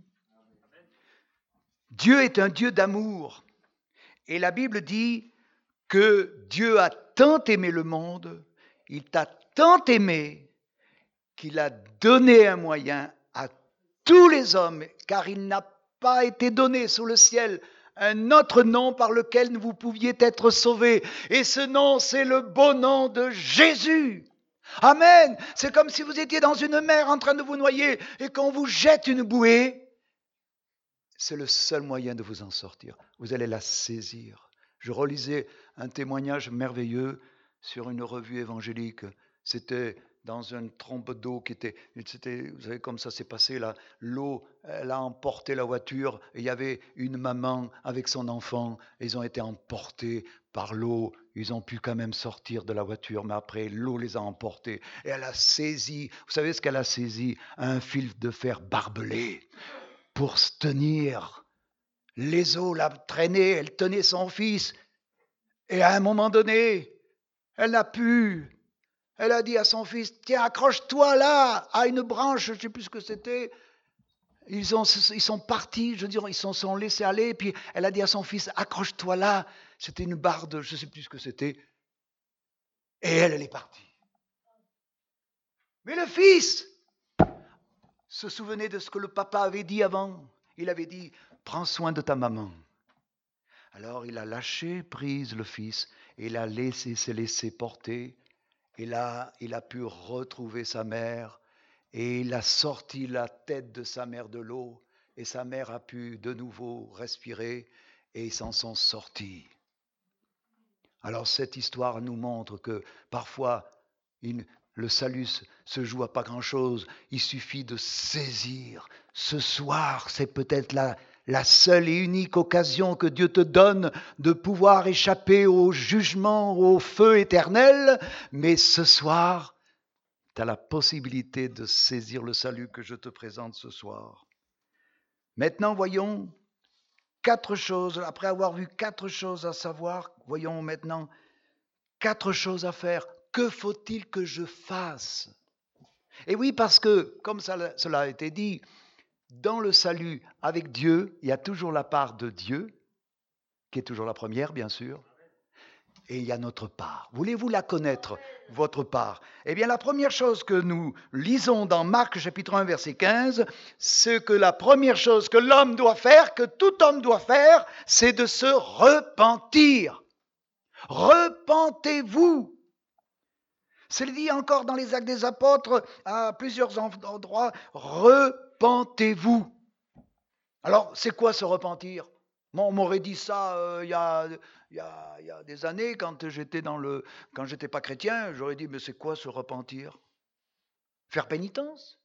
Dieu est un Dieu d'amour. Et la Bible dit que Dieu a tant aimé le monde, il t'a tant aimé, qu'il a donné un moyen à tous les hommes, car il n'a pas été donné sous le ciel un autre nom par lequel vous pouviez être sauvés. Et ce nom, c'est le beau nom de Jésus. Amen. C'est comme si vous étiez dans une mer en train de vous noyer et qu'on vous jette une bouée. C'est le seul moyen de vous en sortir. Vous allez la saisir. Je relisais un témoignage merveilleux sur une revue évangélique. C'était dans une trompe d'eau qui était, c'était, vous savez comme ça s'est passé là, l'eau, elle a emporté la voiture, et il y avait une maman avec son enfant, et ils ont été emportés par l'eau, ils ont pu quand même sortir de la voiture, mais après l'eau les a emportés, et elle a saisi, vous savez ce qu'elle a saisi? Un fil de fer barbelé, pour se tenir. Les eaux la traînaient, elle tenait son fils, et à un moment donné, elle n'a pu... Elle a dit à son fils, tiens, accroche-toi là, à une branche, je ne sais plus ce que c'était. Ils, ont, ils sont partis, je veux dire, ils se sont, sont laissés aller. Puis elle a dit à son fils, accroche-toi là. C'était une barde, je ne sais plus ce que c'était. Et elle, elle est partie. Mais le fils se souvenait de ce que le papa avait dit avant. Il avait dit, prends soin de ta maman. Alors il a lâché prise le fils et il a laissé se laisser porter. Et là, il a pu retrouver sa mère et il a sorti la tête de sa mère de l'eau et sa mère a pu de nouveau respirer et ils s'en sont sortis. Alors cette histoire nous montre que parfois une, le salut se joue à pas grand-chose. Il suffit de saisir. Ce soir, c'est peut-être la La seule et unique occasion que Dieu te donne de pouvoir échapper au jugement, au feu éternel. Mais ce soir, tu as la possibilité de saisir le salut que je te présente ce soir. Maintenant, voyons quatre choses. Après avoir vu quatre choses à savoir, voyons maintenant Quatre choses à faire. Que faut-il que je fasse? Et oui, parce que, comme ça, cela a été dit, dans le salut avec Dieu, il y a toujours la part de Dieu, qui est toujours la première, bien sûr, et il y a notre part. Voulez-vous la connaître, votre part? Eh bien, la première chose que nous lisons dans Marc chapitre un, verset quinze, c'est que la première chose que l'homme doit faire, que tout homme doit faire, c'est de se repentir. Repentez-vous. C'est dit encore dans les Actes des Apôtres à plusieurs endroits, repentez-vous. Alors, c'est quoi se repentir? Moi, on m'aurait dit ça euh, il, y a, il, y a, il y a des années, quand j'étais dans le, quand j'étais pas chrétien, j'aurais dit, mais c'est quoi se repentir? Faire pénitence?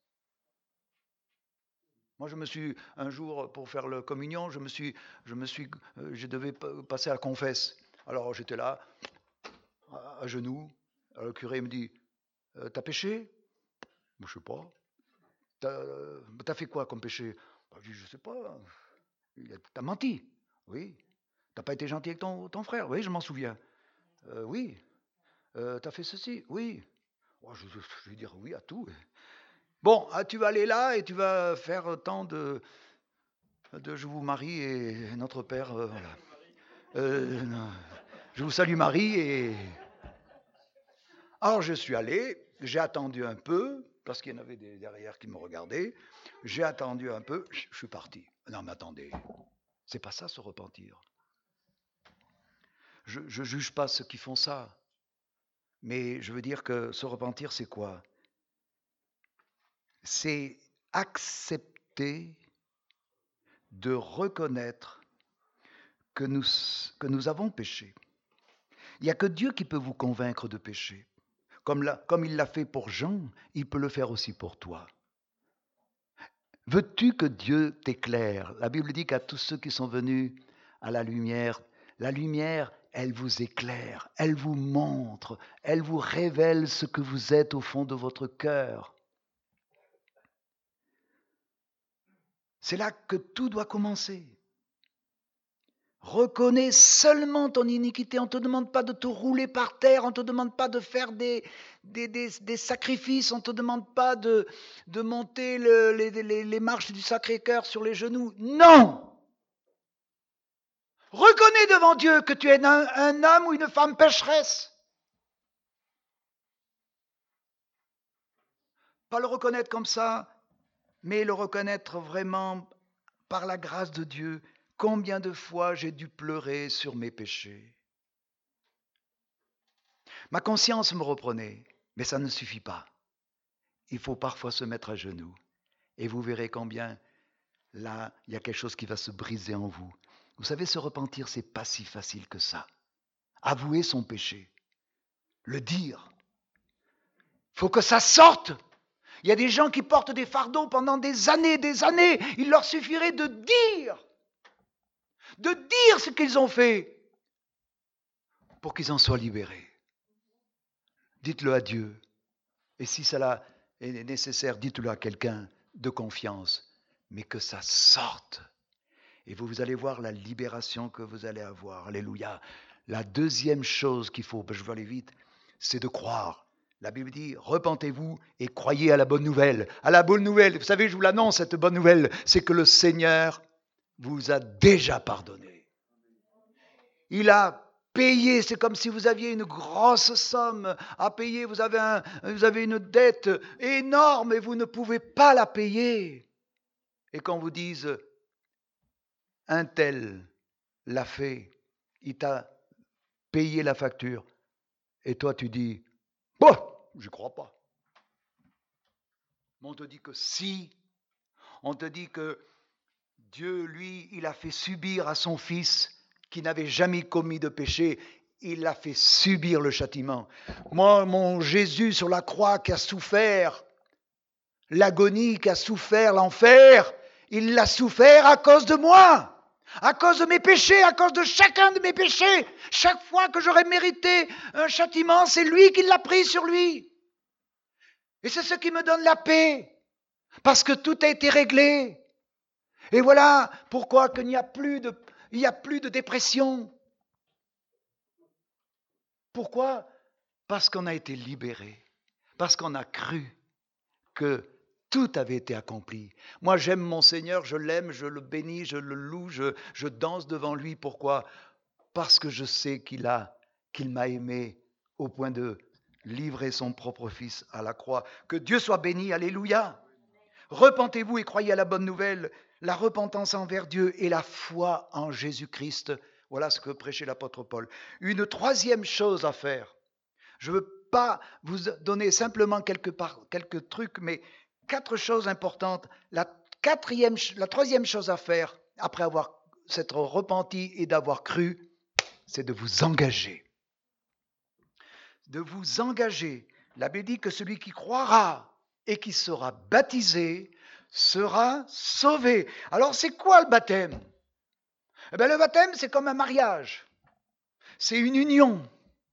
Moi, je me suis, un jour, pour faire la communion, je me suis, je me suis, euh, je devais passer à la confesse. Alors, j'étais là, à, à genoux. Alors, le curé me dit, euh, t'as péché? Je sais pas. T'as, euh, t'as fait quoi comme péché? Je dis, je sais pas. T'as menti? Oui. T'as pas été gentil avec ton, ton frère? Oui, je m'en souviens. Euh, oui. Euh, t'as fait ceci? Oui. Oh, je, je vais dire oui à tout. Bon, ah, tu vas aller là et tu vas faire tant de, de je vous marie et notre Père. Euh, voilà. Euh, je vous salue Marie et... Alors je suis allé, j'ai attendu un peu, parce qu'il y en avait des derrière qui me regardaient. J'ai attendu un peu, je suis parti. Non mais attendez, c'est pas ça se repentir. Je ne juge pas ceux qui font ça. Mais je veux dire que se repentir, c'est quoi? C'est accepter de reconnaître que nous, que nous avons péché. Il n'y a que Dieu qui peut vous convaincre de pécher. Comme, la, comme il l'a fait pour Jean, il peut le faire aussi pour toi. Veux-tu que Dieu t'éclaire? La Bible dit qu'à tous ceux qui sont venus à la lumière, la lumière, elle vous éclaire, elle vous montre, elle vous révèle ce que vous êtes au fond de votre cœur. C'est là que tout doit commencer. Reconnais seulement ton iniquité. On ne te demande pas de te rouler par terre, on ne te demande pas de faire des, des, des, des sacrifices, on ne te demande pas de, de monter le, les, les, les marches du Sacré-Cœur sur les genoux. Non! Reconnais devant Dieu que tu es un, un homme ou une femme pécheresse. Pas le reconnaître comme ça, mais le reconnaître vraiment par la grâce de Dieu. Combien de fois j'ai dû pleurer sur mes péchés. Ma conscience me reprenait, mais ça ne suffit pas. Il faut parfois se mettre à genoux. Et vous verrez combien, là, il y a quelque chose qui va se briser en vous. Vous savez, se repentir, c'est pas si facile que ça. Avouer son péché. Le dire. Il faut que ça sorte. Il y a des gens qui portent des fardeaux pendant des années, des années. Il leur suffirait de dire. De dire ce qu'ils ont fait pour qu'ils en soient libérés. Dites-le à Dieu. Et si cela est nécessaire, dites-le à quelqu'un de confiance. Mais que ça sorte. Et vous, vous allez voir la libération que vous allez avoir. Alléluia. La deuxième chose qu'il faut, je vais aller vite, c'est de croire. La Bible dit, repentez-vous et croyez à la bonne nouvelle. À la bonne nouvelle, vous savez, je vous l'annonce, cette bonne nouvelle, c'est que le Seigneur vous a déjà pardonné. Il a payé, c'est comme si vous aviez une grosse somme à payer, vous avez, un, vous avez une dette énorme et vous ne pouvez pas la payer. Et quand vous dites, un tel l'a fait, il t'a payé la facture, et toi tu dis, bon, je ne crois pas. Mais on te dit que si, on te dit que Dieu, lui, il a fait subir à son fils, qui n'avait jamais commis de péché, il a fait subir le châtiment. Moi, mon Jésus sur la croix qui a souffert l'agonie, qui a souffert l'enfer, il l'a souffert à cause de moi. À cause de mes péchés, à cause de chacun de mes péchés. Chaque fois que j'aurais mérité un châtiment, c'est lui qui l'a pris sur lui. Et c'est ce qui me donne la paix. Parce que tout a été réglé. Et voilà pourquoi qu'il n'y a plus de, il n'y a plus de dépression. Pourquoi? Parce qu'on a été libéré, parce qu'on a cru que tout avait été accompli. Moi, j'aime mon Seigneur, je l'aime, je le bénis, je le loue, je, je danse devant lui. Pourquoi? Parce que je sais qu'il a, qu'il m'a aimé au point de livrer son propre Fils à la croix. Que Dieu soit béni, alléluia. Repentez-vous et croyez à la bonne nouvelle, la repentance envers Dieu et la foi en Jésus-Christ. Voilà ce que prêchait l'apôtre Paul. Une troisième chose à faire. Je ne veux pas vous donner simplement quelques, par, quelques trucs, mais quatre choses importantes. La, quatrième, la troisième chose à faire, après avoir s'être repenti et d'avoir cru, c'est de vous engager. De vous engager. La Bible dit que celui qui croira et qui sera baptisé sera sauvé. Alors c'est quoi le baptême? Eh bien, le baptême, c'est comme un mariage. C'est une union.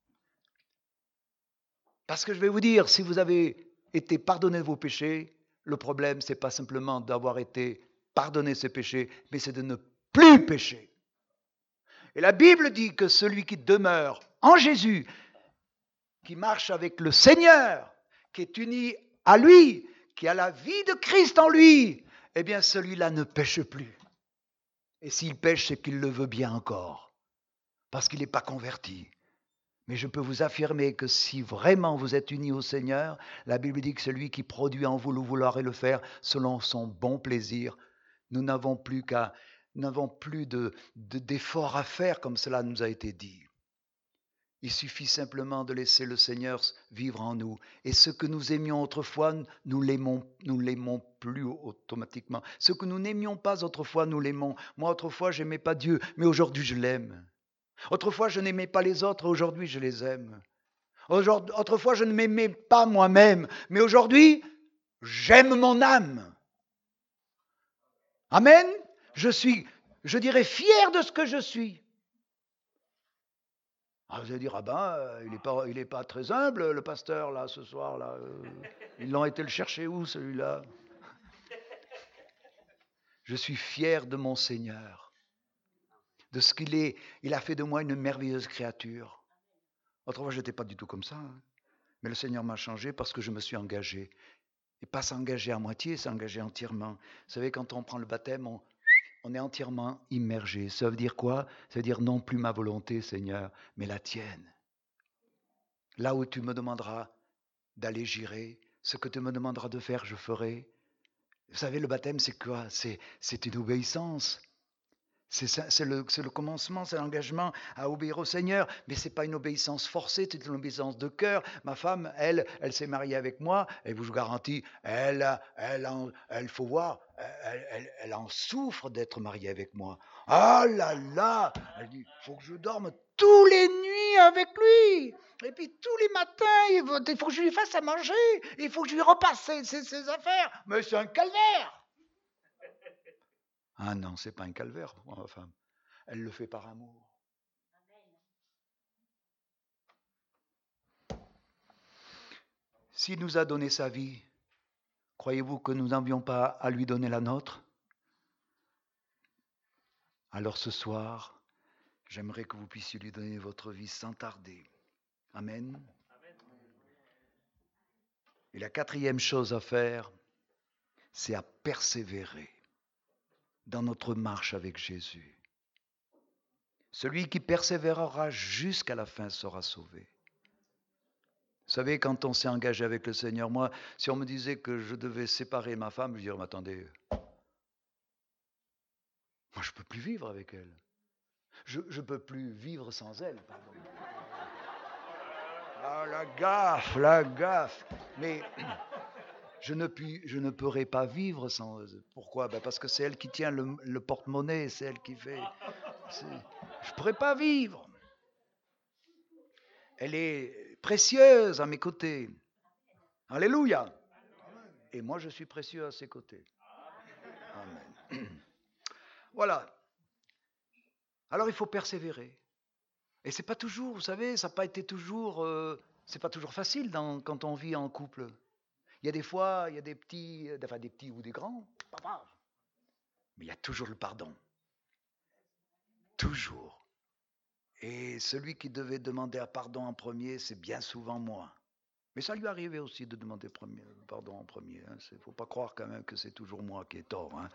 Parce que je vais vous dire, si vous avez été pardonné de vos péchés, le problème, ce n'est pas simplement d'avoir été pardonné ses péchés, mais c'est de ne plus pécher. Et la Bible dit que celui qui demeure en Jésus, qui marche avec le Seigneur, qui est uni à lui, qui a la vie de Christ en lui, eh bien celui-là ne pêche plus. Et s'il pêche, c'est qu'il le veut bien encore, parce qu'il n'est pas converti. Mais je peux vous affirmer que si vraiment vous êtes unis au Seigneur, la Bible dit que celui qui produit en vous le vouloir et le faire selon son bon plaisir, nous n'avons plus qu'à, nous n'avons plus de, de, d'efforts à faire comme cela nous a été dit. Il suffit simplement de laisser le Seigneur vivre en nous. Et ce que nous aimions autrefois, nous l'aimons, nous l'aimons plus automatiquement. Ce que nous n'aimions pas autrefois, nous l'aimons. Moi, autrefois, je n'aimais pas Dieu, mais aujourd'hui, je l'aime. Autrefois, je n'aimais pas les autres, aujourd'hui, je les aime. Autrefois, je ne m'aimais pas moi-même, mais aujourd'hui, j'aime mon âme. Amen. Je suis, je dirais, fier de ce que je suis. Ah, vous allez dire, ah ben, il n'est pas, il est pas très humble, le pasteur, là, ce soir, là. Euh, ils l'ont été le chercher où, celui-là? Je suis fier de mon Seigneur, de ce qu'il est. Il a fait de moi une merveilleuse créature. Autrefois, je n'étais pas du tout comme ça. Hein. Mais le Seigneur m'a changé parce que je me suis engagé. Et pas s'engager à moitié, s'engager entièrement. Vous savez, quand on prend le baptême, on, on est entièrement immergé. Ça veut dire quoi? Ça veut dire non plus ma volonté, Seigneur, mais la tienne. Là où tu me demanderas d'aller, j'irai. Ce que tu me demanderas de faire, je ferai. Vous savez, le baptême, c'est quoi? C'est, c'est une obéissance. C'est, ça, c'est, le, c'est le commencement, c'est l'engagement à obéir au Seigneur. Mais ce n'est pas une obéissance forcée, c'est une obéissance de cœur. Ma femme, elle, elle s'est mariée avec moi, et vous garantis, elle, elle, elle, elle faut voir, elle, elle, elle en souffre d'être mariée avec moi. Ah là là! Elle dit, il faut que je dorme tous les nuits avec lui. Et puis tous les matins, il faut que je lui fasse à manger. Il faut que je lui repasse ses, ses, ses affaires. Mais c'est un calvaire. Ah non, c'est pas un calvaire pour ma femme. Elle le fait par amour. S'il nous a donné sa vie, croyez-vous que nous n'avions pas à lui donner la nôtre? Alors ce soir, j'aimerais que vous puissiez lui donner votre vie sans tarder. Amen. Et la quatrième chose à faire, c'est à persévérer dans notre marche avec Jésus. Celui qui persévérera jusqu'à la fin sera sauvé. Vous savez, quand on s'est engagé avec le Seigneur, moi, si on me disait que je devais séparer ma femme, je dirais, mais attendez, moi je ne peux plus vivre avec elle. Je ne peux plus vivre sans elle, pardon. Ah, la gaffe, la gaffe. Mais je ne, puis, je ne pourrai pas vivre sans... Pourquoi? Ben parce que c'est elle qui tient le, le porte-monnaie, c'est elle qui fait... C'est... Je ne pourrai pas vivre. Elle est précieuse à mes côtés. Alléluia. Et moi, je suis précieux à ses côtés. Amen. Voilà. Alors, il faut persévérer. Et c'est pas toujours, vous savez, ça n'a pas été toujours... Euh, c'est pas toujours facile dans, quand on vit en couple. Il y a des fois, il y a des petits, enfin des petits ou des grands, pas grave. Mais il y a toujours le pardon. Toujours. Et celui qui devait demander pardon en premier, c'est bien souvent moi. Mais ça lui arrivait aussi de demander premier, pardon en premier. Il hein. ne faut pas croire quand même que c'est toujours moi qui ai tort. Hein.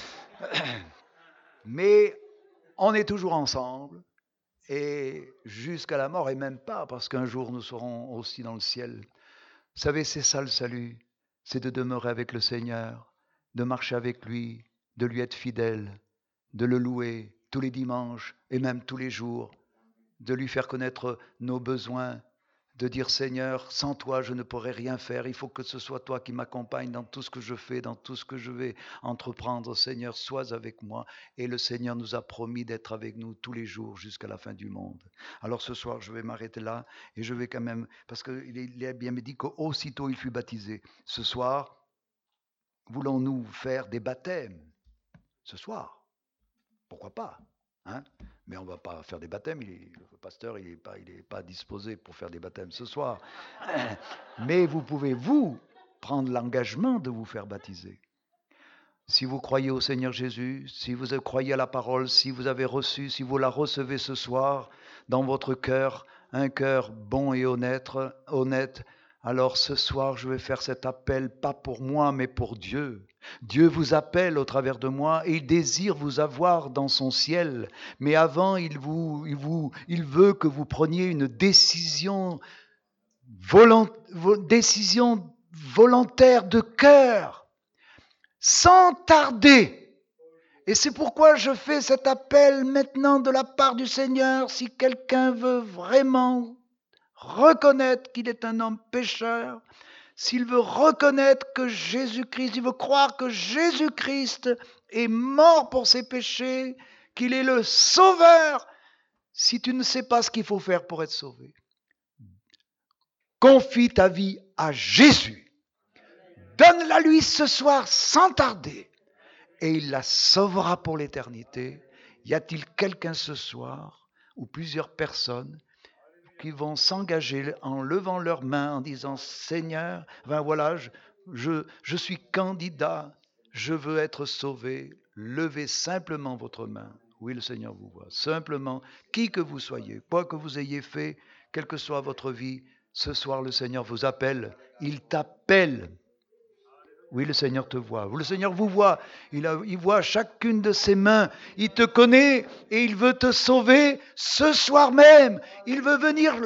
Mais on est toujours ensemble. Et jusqu'à la mort, et même pas, parce qu'un jour nous serons aussi dans le ciel. Vous savez, c'est ça le salut. C'est de demeurer avec le Seigneur, de marcher avec lui, de lui être fidèle, de le louer tous les dimanches et même tous les jours, de lui faire connaître nos besoins, de dire Seigneur, sans toi je ne pourrais rien faire, il faut que ce soit toi qui m'accompagne dans tout ce que je fais, dans tout ce que je vais entreprendre. Seigneur, sois avec moi. Et le Seigneur nous a promis d'être avec nous tous les jours jusqu'à la fin du monde. Alors ce soir je vais m'arrêter là et je vais quand même, parce qu'il est bien dit qu'aussitôt il fut baptisé. Ce soir, voulons-nous faire des baptêmes? Ce soir, pourquoi pas hein? Mais on ne va pas faire des baptêmes, il est, le pasteur il n'est pas, pas disposé pour faire des baptêmes ce soir. Mais vous pouvez, vous, prendre l'engagement de vous faire baptiser. Si vous croyez au Seigneur Jésus, si vous croyez à la parole, si vous avez reçu, si vous la recevez ce soir dans votre cœur, un cœur bon et honnête, honnête, alors ce soir je vais faire cet appel, pas pour moi, mais pour Dieu. Dieu vous appelle au travers de moi et il désire vous avoir dans son ciel. Mais avant, il, vous, il, vous, il veut que vous preniez une décision, volont, décision volontaire de cœur, sans tarder. Et c'est pourquoi je fais cet appel maintenant de la part du Seigneur. Si quelqu'un veut vraiment reconnaître qu'il est un homme pécheur, s'il veut reconnaître que Jésus-Christ, il veut croire que Jésus-Christ est mort pour ses péchés, qu'il est le sauveur, si tu ne sais pas ce qu'il faut faire pour être sauvé, confie ta vie à Jésus. Donne-la lui ce soir sans tarder et il la sauvera pour l'éternité. Y a-t-il quelqu'un ce soir ou plusieurs personnes qui vont s'engager en levant leurs mains en disant Seigneur, ben voilà, je, je, je suis candidat, je veux être sauvé. Levez simplement votre main. Oui, le Seigneur vous voit. Simplement, qui que vous soyez, quoi que vous ayez fait, quelle que soit votre vie, ce soir le Seigneur vous appelle. Il t'appelle. Oui, le Seigneur te voit. Le Seigneur vous voit. Il, a, il voit chacune de ses mains. Il te connaît et il veut te sauver ce soir même. Il veut venir